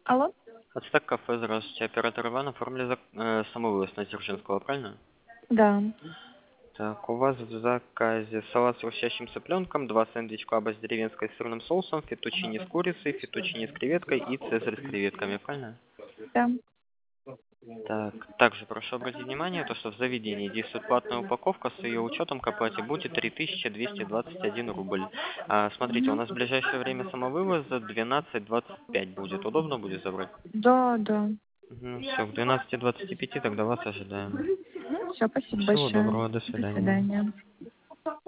Алло? Ацтек кафе, здравствуйте. Оператор Иван оформили самовывоз на Дзержинского, правильно? Да. Так, у вас в заказе салат с хрустящим цыпленком, 2 сэндвич-клаба с деревенской сырным соусом, фетучини с курицей, фетучини с креветкой и цезарь с креветками, правильно? Да. Так, также прошу обратить внимание, то, что в заведении действует платная упаковка, с ее учетом к оплате будет 3221 рубль. Смотрите, у Мгм. нас в ближайшее время самовывоза 12:25 будет. Удобно будет забрать? Да, да. Все, к 12:25 тогда вас ожидаем. Все, спасибо Всего большое. доброго, до До свидания. свидания.